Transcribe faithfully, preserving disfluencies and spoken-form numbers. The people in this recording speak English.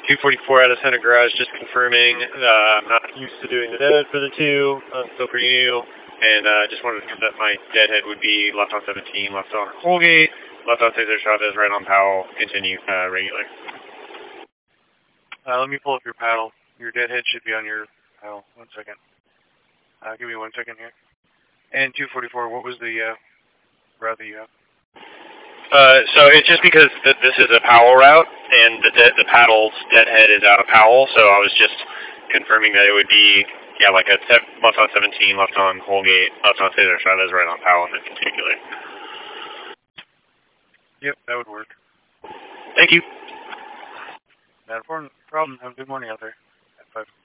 two forty-four out of center garage, just confirming. Uh, I'm not used to doing the deadhead for the two. I'm still pretty new. And uh, just wanted to confirm that my deadhead would be left on seventeen, left on Colgate, left on Cesar Chavez, right on Powell, continue uh, regular. Uh, let me pull up your paddle. Your deadhead should be on your paddle. One second. Uh, give me one second here. And two forty-four, what was the uh, route that you have? Uh, so it's just because th this is a Powell route, and the, de the paddle's deadhead is out of Powell, so I was just confirming that it would be, yeah, like a left on seventeen, left on Colgate, left on Cesar Chavez, right on Powell in particular. Yep, that would work. Thank you. Not a problem. Have a good morning out there. Bye.